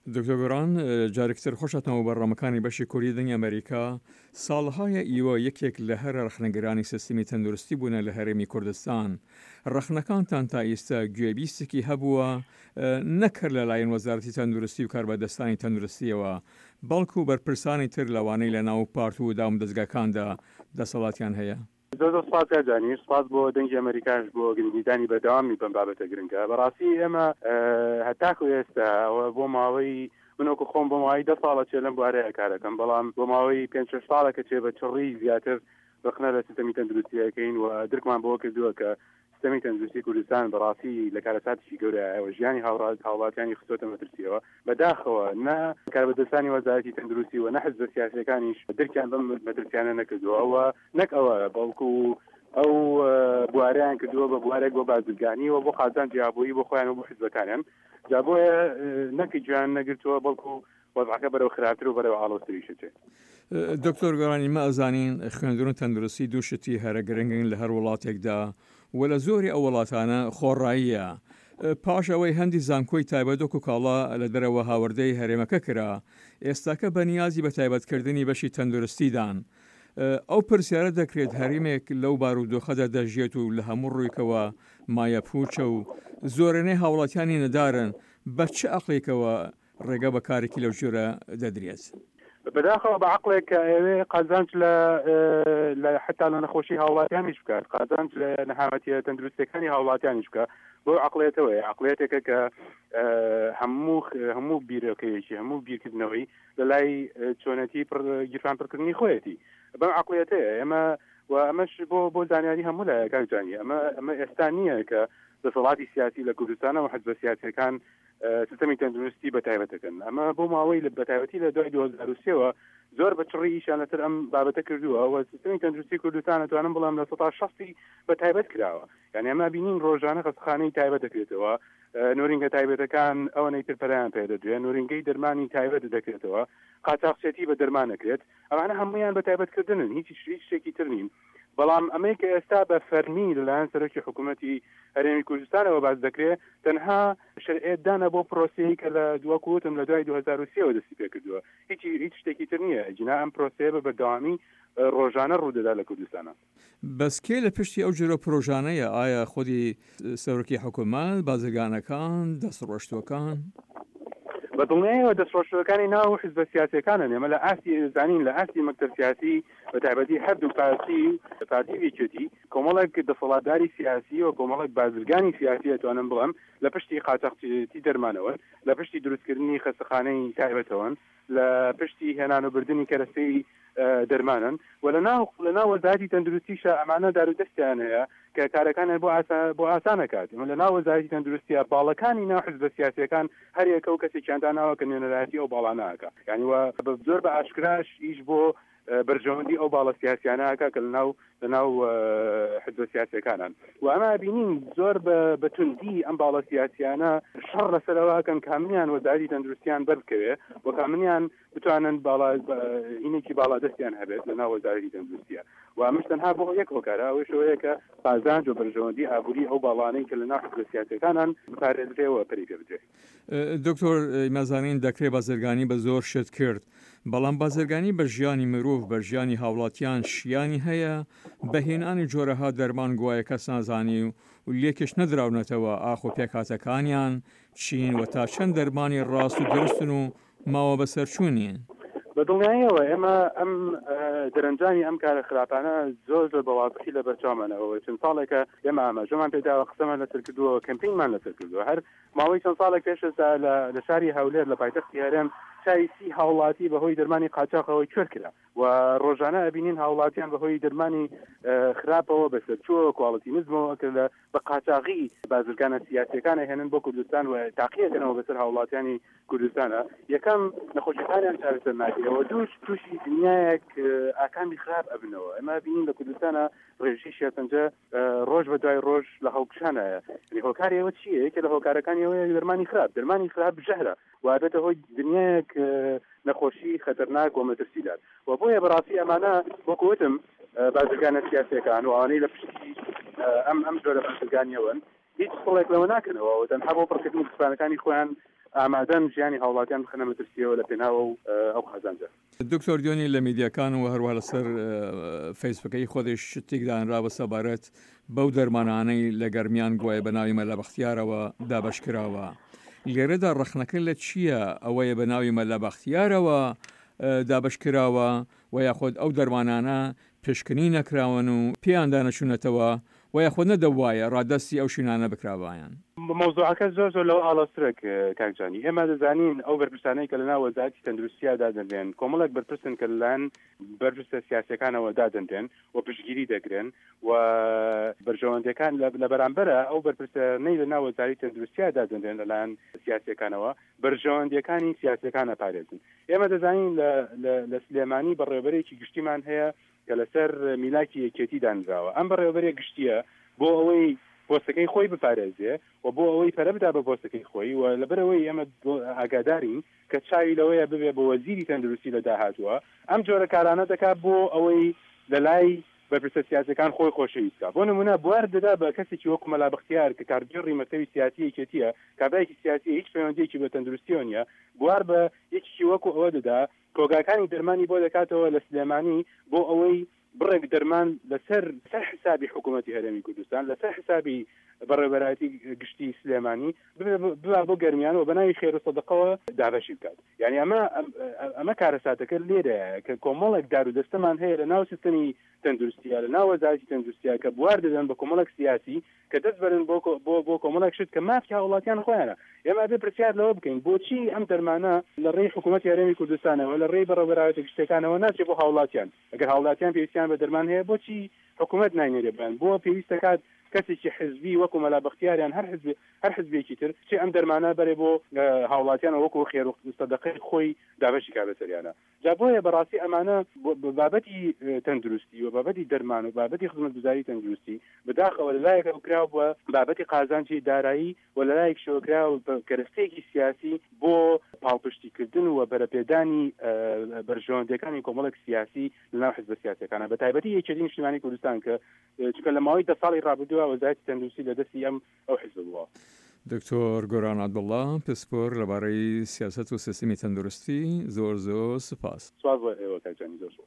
دکتۆر گۆران جارێکتر خۆشەتەوە بەڕامەکانی بەشی کوردی دنیا ئەمریکا ساڵهایە ئیوە یەکێک لە هەر ڕخنەگرانی سیستمی تەندروستی بوونە لە هەرێمی کوردستان. ڕخنەکانتان تا ئێستا گوێبیستێکی هەبووە نەکرد لەلایەن وەزارەتی تەندروستی و کاربەدەستانی تەندروستیەوە، بەڵکو بەرپرسانی تر لەوانەی لە ناو پارت و دام دەستگاکاندا دەسەڵاتیان هەیە. زۆر سپاس جانی سپاس بۆ دەنگی ئەمریکاش بۆ گرنگیدانی بەداوامی بەم بابەتە گرنگە. بەڕاستی ئێمە هەتاکو ئێستا بۆ ماوەی منۆکو خۆم بۆ ماوەی 10 ساڵە چێ لەم بوارەیە کارەکەم، بەڵام بۆ ماوەی 5-6 ساڵێکە چێ بە چڕی زیاتر ڕخنە لە سیستەمی تەندروستیەکەین و درکمان بۆ کردووە کە سیستەمی تەندروستی کوردستان بەڕاستی لە کارەساتێکی گەورەیە ژیانی هاوڵاتیانی خستۆتە مەترسیەوە. بەداخەوە نە کاربەدەستانی وەزارەتی تەندروستی و نە حزب سیاسیەکانیش درکیان بەم مەترسیانە نەکردووە. ئەوە نەک ئەوە بەڵکو ئەو بوارەیان کردووە بە بوارێک بۆ بازرگانی و بۆ قازان جیابووی بۆ خۆیان و بۆ حزبەکانیان جابۆیە نەکی گویان نەگرتووە بەڵکو وەزعەکە بەرەو خراپتر و بەرەو ئاڵۆزتریشەچێت. دکتۆر گۆرانی ما ئەزانین خوێندنەوەی تەندروستی دوو شتی هەرە گرنگن لە هەر وڵاتێکدا و لە زۆری ئەو وڵاتانە خۆڕاییە. پاش ئەوەی هەندی زانکۆی تایبەت و کاڵا لە دەرەوە هاوردەی هەرێمەکە کرا، ئێستاکە بەنیازی بە تایبەتکردنی بەشی تەندروستیدان. ئەو پرسیارە دەکرێت هەرێمێک لەو بارودۆخەدا دەژێت و لە هەموو ڕوویکەوە مایە پوچە و زۆرینەی هاوڵاتیانی نەدارن، بە چه عەقڵێکەوە ڕێگە بە کارێکی لەو ژۆرە دەدرێت؟ بەداخەوە بە عەقڵێک کە ئێوێ قازانج لە حتا لە نەخۆشی هاوڵاتیانیش بکات، قازانج لە نەهامەتیە تەندروستیەکانی هاوڵاتیانیش بکات. بۆ عەقڵێتەوەی عەقڵێتێکە کە هەموو بیرۆکەیەکی هەموو بیرکردنەوەی لە لای چۆنەتی گیرفانپڕکردنی خۆیەتی. بەم عەقڵێتەیە ئێمە و ئەمەش بۆ زانیاری هەموو لایەکان جانی ئەمە ئێستا نییە کە دەسەڵاتی سیاسی لە کوردستانە و حزب سیاسیەکان سیستەمی تەندروستی بەتایبەتەکەن. ئەمە بۆ ماوەی لە بەتایبەتی لە دوای 2023ەوە زۆر بە چڕی ئیشان لەسەر ئەم بابەتە کردووە و سیستەمی تەندروستی کوردستان ئەتوانم بڵام لە 60 بەتایبەت کراوە. یعنی ئەمە بینین ڕۆژانە خەستەخانەی تایبەت دەکرێتەوە، نورینگە تایبەتەکان ئەوە نەیتر پەرایان پێدەدرێن، نورینگەی دەرمانی تایبەت دەکرێتەوە، قاچاقچێتی بە دەرمان نەکرێت. ئەمانە هەمویان بەتایبەتکردنن، هیچ شتێکی تر نین. بەڵام ئەمەی کە ئێستا بە فەرمی لەلایەن سەرۆکی حکوومەتی هەرێمی کوردستانەوە باز دەکرێت تەنها شەرعێتدانە بۆ پرۆسەیە کە لە دووەکوتم لە دوای 2023 دەستی پێ کردووە، هیچ شتێکی تر نییە. جنا ئەم پرۆسەیە بە بەردەوامی ڕۆژانە ڕوودەدا لە کوردستانە. بەسکێ لە پشتی ئەو جۆرە پرۆژانەیە ئایا خودی سەرۆکی حکوومەت، بازرگانەکان، دەستڕۆشتوەکان؟ بەدڵنیاییەوە دەستڕۆشتوەکانی ناو حزب سیاسیەکانن. ئێمە لە ئاستی زانین لە ئاستی مەکتەب سیاسی بە تایبەتی هەردوو پارتی ویکێتی کۆمەڵێک دەسەڵاتداری سیاسی و کۆمەڵێک بازرگانی سیاسی ئەتوانم بڵێم لە پشتی قاچاقچێتی دەرمانەوە، لە پشتی دروستکردنی خەستەخانەی تایبەتەوەن، لە پشتی هێنان و بردننی کەرەسەی دەرمانن و لە ناو وەزارەتی تەندروستیشە ئەمانە دارودەستیان هەیە کە کارەکانیان بۆ ئاسانەکات. لە ناو وەزارەتی تەندروستیە باڵەکانی ناو حزب سیاسیەکان هەر یەکە و کەسێکیان داناوە کە نوێنەرایەتی ئەو باڵانەکە، یعنی زۆر بە ئاشکراش ئیش بۆ بەرژەوەندی ئەو باڵە سیاسیانەکە کە لە ناو حزب سیاسیەکانان و ئەمە بینین زۆر بە توندی ئەم باڵە سیاسیانە شەڕ لەسەرەوەکەن کامیان وەزارەتی تەندروستیان بەربکەوێ و کامیان بتوانن هینێکی باڵادەستیان هەبێت لە ناو وەزارەتی تەندروستیە و ئەمەش تەنها بۆ یەک هۆکارە، ئەوەی شەوەیە کە قازانج و بەرژەوەندی ئابووری ئەو باڵانەی کە لە ناو حزب سیاسیەکانان بپارێزرێەوە پەری پێ بدرێت. دکتۆر مەزانین دەکرێت بازرگانی بە زۆر شت کرد، بەڵام بازرگانی بە ژیانی مرۆڤ بە ژیانی هاوڵاتیان شیانی هەیە. بەهێنانی جۆرەها دەرمان گوایە کەس نازانی و لێکش نەدراونەتەوە ئاخۆ پێکاتەکانیان چین و تا چەند دەرمانی ڕاست و درستن و ماوە بەسەرچوونین. بەدڵنیاییەوە ئێمە ئەم دەرەنجامی ئەم کارە خراپانە زۆر بەواضحی لە بەرچاومانەوە چەند ساڵێکە ئێمە ئاماژەمان پێداوە، قسەمان لەسەر کردووە، کەمپینگمان لەسەر کردووە. هەر ماوەی چەند ساڵێک پێشەستا لە شاری هەولێر لە پایتەختی هەرێم چای 30 هاوڵاتی بەهۆی دەرمانی قاچاقەوەی کوێر کرا و ڕۆژانە ئەبینین هاوڵاتیان بەهۆی دەرمانی خراپەوە بەسەرچووە کواڵیتینزمەوە کە بە قاچاقی بازرگانە سیاسیەکانە هێنن بۆ کوردستان و تاقیەکەنەوە بەسەر هاوڵاتیانی کوردستانە. یەکەم نەخۆشیەکانیان چارەسەر ناکرێەوە، تووشی دنیایەک ئاکامی خراپ ئەبنەوە. ئەمە بینین لە کوردستانە ڕێژی شێرپەنجە ڕۆژ بە دوای ڕۆژ لە هەڵکشانایە. هۆکارەوە چییە؟ یەکێ لە هۆکارەکانیەوەی دەرمانی خراپ ژەهرە وابێتە هۆی دنیایەک نەخۆشی خەتەرناک و مەترسیدار و بۆیە بەڕاستی ئەمانە وەکوتم بازرگانە سیاسیەکان و ئەوانەی لە پشتی ئەم جۆرە بازرگانیەوەن هیچ سڵێک لەوە ناکەنەوە و تەنها بۆ پڕکردنی دەستپانەکانی خۆیان ئامادەن ژیانی هاوڵاتیان بخەنە مەترسیەوە لە پێناوە ئەو قازانجە. دکتۆر دیۆنی لە میدیاکان و هەروە لەسەر فەیسبووکەی خۆدیش شتێکدانرا بە سەبارەت بەو دەرمانانەی لە گەرمیان گوایە بە ناوی مەلا بەختیارەوە دابەشکراوە. لێرەدا ڕەخنەکە لە چییە؟ ئەوەیە بە ناوی مەلا بەختیارەوە دابەشکراوە و یاخۆد ئەو دەرمانانە پێشکنی نەکراون و پێیان دانەچوونەتەوە و یاخۆ نەدەوایە ڕادەستی ئەو شینانە بکراوایان. مۆزوعەکە زۆر لەو ئاڵۆسرێک کاکجانی ئێمە دەزانین ئەو بەرپرسانەی کە لەناو وەزارەتی تەندروستیە دادەنرێن کۆمەڵێک بەرپرسن کە لەلایەن بەرپرسە سیاسیەکانەوە دادەنرێن و پشتگیری دەگرن و بەرژەوەندەکان لە بەرامبەرە ئەو بەرپرسانەی لەناو وەزارەتی تەندروستیە دادەنرێن لەلایەن سیاسیەکانەوە بەرژەوەندەکانی سیاسیەکانە پارێزن. ئێمە دەزانین لە سلێمانی بەڕێوەبەرێکی گشتیمان هەیە کە لەسەر میلاکی یەکێتی دانراوە. ئەم بەڕێوەبەرێک گشتیە بۆ ئەوەی پۆستەکەی خۆی بپارێزێ و بۆ ئەوەی پەرە بدا بە پۆستەکەی خۆی و لەبەرەوەی ئێمە ئاگادارین کە چاوی لەوەیە ببێ بە وەزیری تەندروستی لە داهاتووە ئەم جۆرە کارانە دەکات بۆ ئەوەی لەلای بەرپرسە سیاسەکان خۆی خۆشەویستکە. بۆ نمونە بوار دەدا بە کەسێکی وەکو مەلا بەختیار کە کارگێڕی مەکتەبی سیاسی یەکێتیە کابرایەکی سیاسی هیچ پەیوەندیەکی بە تەندروستیەوە نیە بوار بە یەکێکی وەکو ئەوە دەدا کۆگاکانی دەرمانی بۆ دەکاتەوە لە سلێمانی بۆ ئەوەی بڕێک دەرمان لەسەر حسابی حکوومەتی هەرێمی کوردستان لەسەر حسابی بەڕێوەبەراتی گشتی سلێمانی ببا بۆ گەرمیانەوە بە ناوی خێر و سەدەقەوە دابەشی بکات. یعنی ئەمە کارەساتەکە لێرەیە کە کۆمەڵێک دار و دەستەمان هەیە لە ناو سیستەمی تەندروستیە لە ناو وەزارەتی تەندروستیە کە بوار دەدەن بە کۆمەڵێک سیاسی کە دەست بەرن بۆ کۆمەڵێک شت کە مافی هاوڵاتیان خۆیانە. ئێمە بێ پرسیار لەوە بکەین بۆچی ئەم دەرمانە لە ڕێی حکوومەتی هەرێمی کوردستانەوە لە ڕێی بەڕێوەبەراتی گشتەکانەوە ناچێت بۆ هاوڵاتیان. ئەگەر هاوڵاتیان پێویستیان بە دەرمان هەیە بۆچی حکوومەت ناینێرێ بن بۆ پێویستە کات کەسێکی حزبی وەکو مەلا بەختیاریان هەر حزبێکی تر چی ئەم دەرمانە بەرێ بۆ هاوڵاتیان وەکو خێر و سەدەقەی خۆی دابەشی کا بەسەریانە. جا بۆیە بەڕاستی ئەمانە بابەتی تەندروستی و بابەتی دەرمان و بابەتی خزمەتگوزاری تەندروستی بەداخەوە لەلایەکە کراوە بووە بابەتی قازانجی دارایی و لەلایەک شۆکراوە بە کەرەستەیەکی سیاسی بۆ پاڵپشتیکردن و بەرەپێدانی بەرژەوەندەکانی کۆمەڵێک سیاسی لەناو حزب سیاسیەکانە بە تایبەتی یەکێتی نیشتیمانی کوردستان کە چونکە لە ماوەی 10 ساڵی ڕابردووە وەزارەتی تەندروستی لە دەستی ئەو حزب بووە. دکتۆر گۆران عەبدوڵڵا پسپۆر لەبارەی سیاست و سیستمی تەندروستی زۆر سپاس. سپاس بۆ ئێوە کاکجانی زۆر.